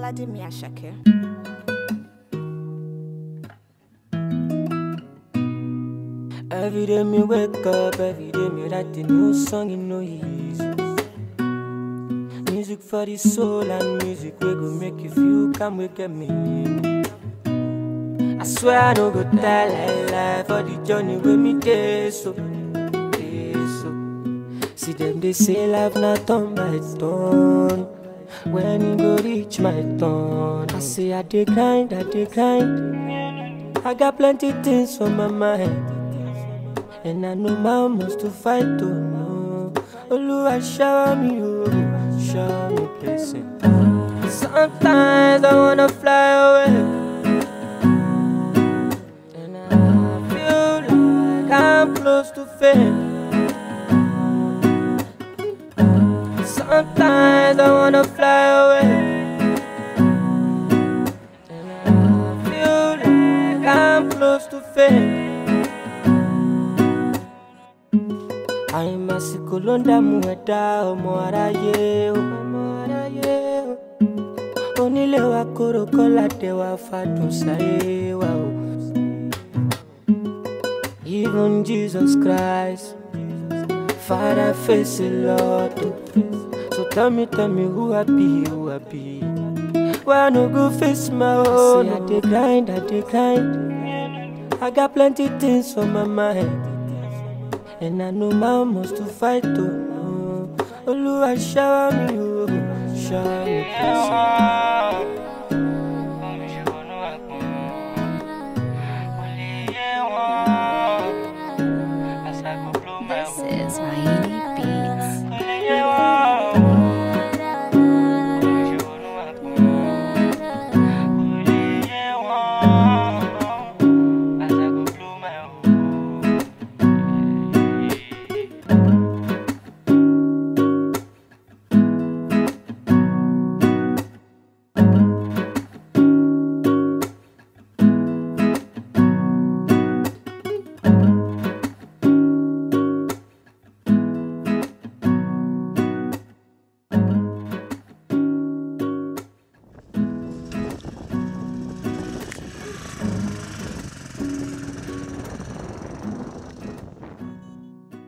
Vladimir Shakir. Every day me wake up, every day me write a new song in no easy. Music for the soul and music we go make you feel come wake me. I swear I don't go tell lie for the journey with me day so. See them they say life not turn by turn. When it go reach my turn, I say I dey grind, I dey grind. I got plenty things on my mind. And I know my must to fight to know. Oluwa shower me, oh, shower me blessing. Sometimes I wanna fly away, and I feel like I'm close to fame. Sometimes I wanna fly away, and I feel like I'm close to fame. I'm a sikolonda mueda ọmọ aráyé o. Onílé wa kóró kọ́lá dé wa fàdùn sáyé wa o. Even Jesus Christ, Father face a lot. So tell me who I be, who I be. Why I no go face my own? I dey grind, I dey grind. I got plenty things on my mind. And I know my must to fight to know. Oluwa shower me, oh, shower me This is Rainy B.